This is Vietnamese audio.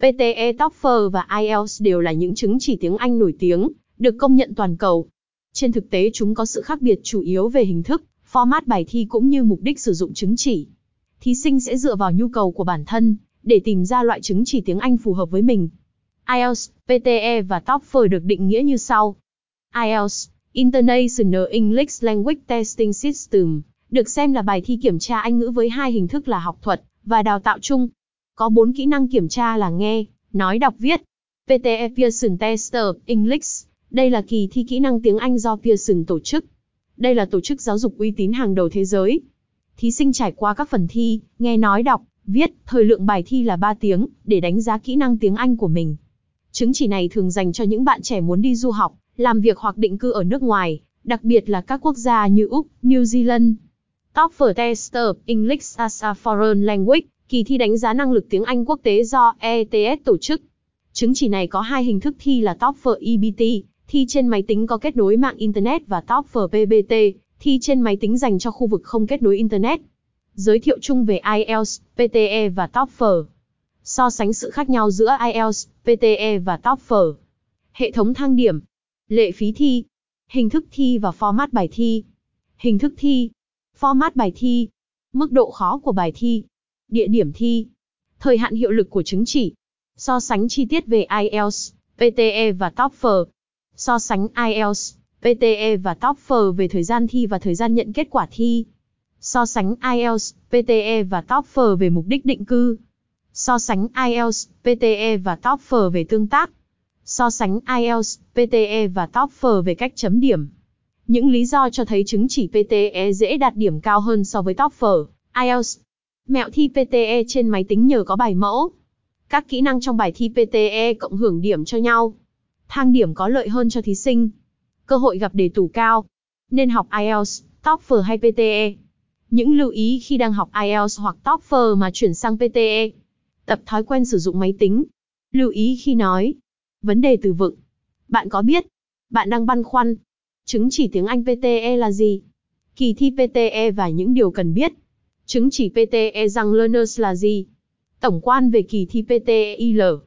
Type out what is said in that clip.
PTE, TOEFL và IELTS đều là những chứng chỉ tiếng Anh nổi tiếng, được công nhận toàn cầu. Trên thực tế chúng có sự khác biệt chủ yếu về hình thức, format bài thi cũng như mục đích sử dụng chứng chỉ. Thí sinh sẽ dựa vào nhu cầu của bản thân, để tìm ra loại chứng chỉ tiếng Anh phù hợp với mình. IELTS, PTE và TOEFL được định nghĩa như sau. IELTS, International English Language Testing System, được xem là bài thi kiểm tra Anh ngữ với hai hình thức là học thuật và đào tạo chung. Có 4 kỹ năng kiểm tra là nghe, nói, đọc, viết. PTE Pearson Test of English, đây là kỳ thi kỹ năng tiếng Anh do Pearson tổ chức. Đây là tổ chức giáo dục uy tín hàng đầu thế giới. Thí sinh trải qua các phần thi, nghe, nói, đọc, viết, thời lượng bài thi là 3 tiếng, để đánh giá kỹ năng tiếng Anh của mình. Chứng chỉ này thường dành cho những bạn trẻ muốn đi du học, làm việc hoặc định cư ở nước ngoài, đặc biệt là các quốc gia như Úc, New Zealand. TOEFL Test of English as a Foreign Language, kỳ thi đánh giá năng lực tiếng Anh quốc tế do ETS tổ chức. Chứng chỉ này có hai hình thức thi là TOEFL EBT, thi trên máy tính có kết nối mạng Internet và TOEFL PBT, thi trên máy tính dành cho khu vực không kết nối Internet. Giới thiệu chung về IELTS, PTE và TOEFL. So sánh sự khác nhau giữa IELTS, PTE và TOEFL. Hệ thống thang điểm. Lệ phí thi. Hình thức thi và format bài thi. Hình thức thi. Format bài thi. Mức độ khó của bài thi. Địa điểm thi. Thời hạn hiệu lực của chứng chỉ. So sánh chi tiết về IELTS, PTE và TOEFL. So sánh IELTS, PTE và TOEFL về thời gian thi và thời gian nhận kết quả thi. So sánh IELTS, PTE và TOEFL về mục đích định cư. So sánh IELTS, PTE và TOEFL về tương tác. So sánh IELTS, PTE và TOEFL về cách chấm điểm. Những lý do cho thấy chứng chỉ PTE dễ đạt điểm cao hơn so với TOEFL, IELTS. Mẹo thi PTE trên máy tính nhờ có bài mẫu. Các kỹ năng trong bài thi PTE cộng hưởng điểm cho nhau. Thang điểm có lợi hơn cho thí sinh. Cơ hội gặp đề tủ cao. Nên học IELTS, TOEFL hay PTE? Những lưu ý khi đang học IELTS hoặc TOEFL mà chuyển sang PTE. Tập thói quen sử dụng máy tính. Lưu ý khi nói. Vấn đề từ vựng. Bạn có biết? Bạn đang băn khoăn. Chứng chỉ tiếng Anh PTE là gì? Kỳ thi PTE và những điều cần biết. Chứng chỉ PTE rằng Learners là gì? Tổng quan về kỳ thi PTE-IL.